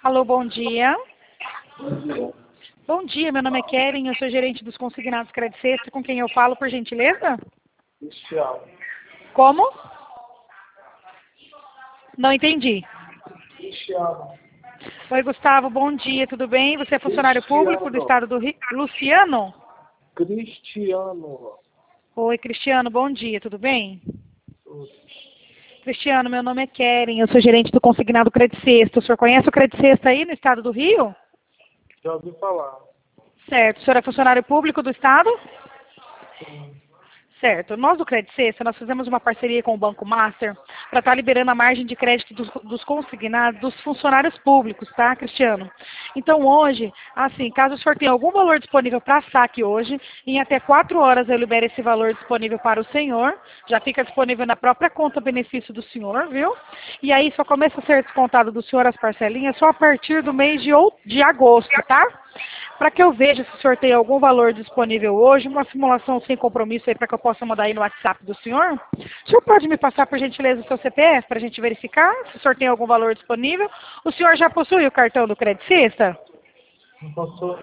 Alô, bom dia. Bom dia, meu nome é Keren, eu sou gerente dos consignados Credit Sexta, com quem eu falo, por gentileza? Cristiano. Como? Não entendi. Cristiano. Oi, Gustavo, bom dia, tudo bem? Você é funcionário público do estado do Rio? Luciano? Cristiano. Oi, Cristiano, bom dia, tudo bem? Cristiano, meu nome é Keren, eu sou gerente do consignado Credit Sexta. O senhor conhece o Credit Sexta aí no estado do Rio? Já ouvi falar. Certo. O senhor é funcionário público do estado? Sim. Certo. Nós do Credit Sexta, nós fizemos uma parceria com o Banco Master para estar liberando a margem de crédito dos consignados dos funcionários públicos, tá, Cristiano? Então hoje, assim, caso o senhor tenha algum valor disponível para saque hoje, em até 4 horas eu libero esse valor disponível para o senhor, já fica disponível na própria conta benefício do senhor, viu? E aí só começa a ser descontado do senhor as parcelinhas só a partir do mês de agosto, tá? Para que eu veja se o senhor tem algum valor disponível hoje, uma simulação sem compromisso aí para que eu possa mandar aí no WhatsApp do senhor. O senhor pode me passar, por gentileza, o seu CPF para a gente verificar se o senhor tem algum valor disponível? O senhor já possui o cartão do Credit Sexta? Não posso